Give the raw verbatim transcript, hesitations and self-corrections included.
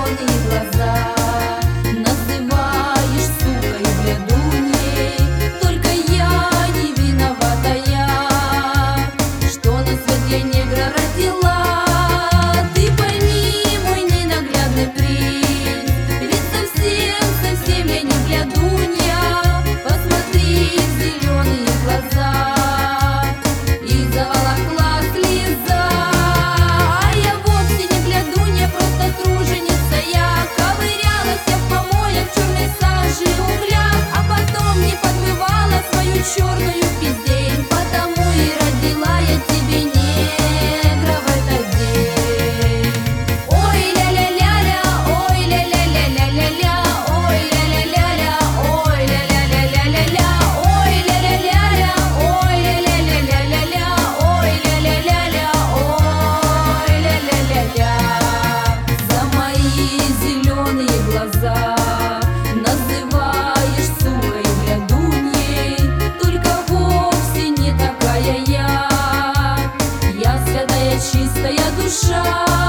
зеленые глаза. Называешь сукой, блядуней, только я не виноватая, что на свет я негра родила. Ты пойми, мой ненаглядный принц, ведь совсем, совсем я не блядунья. Посмотри в зеленые глаза, и заволокла слеза. А я вовсе не блядунья, просто труженица я. Ковырялась я в помоях, черной сажи, углях, а потом не подмывала свою черную пиздень. Потому и родила я тебе негра в этот день. Ой ля-ля-ля-ля, ой ля-ля-ля-ля-ля-ля, ой ля-ля-ля-ля, ой ля-ля-ля-ля-ля-ля, ой ля-ля-ля-ля, ой ля-ля-ля-ля-ля-ля, ой ля-ля-ля-ля, ой ля-ля-ля-ля. За мои зеленые глаза называешь сукой, блядуньей, только вовсе не такая я. Я святая, чистая душа.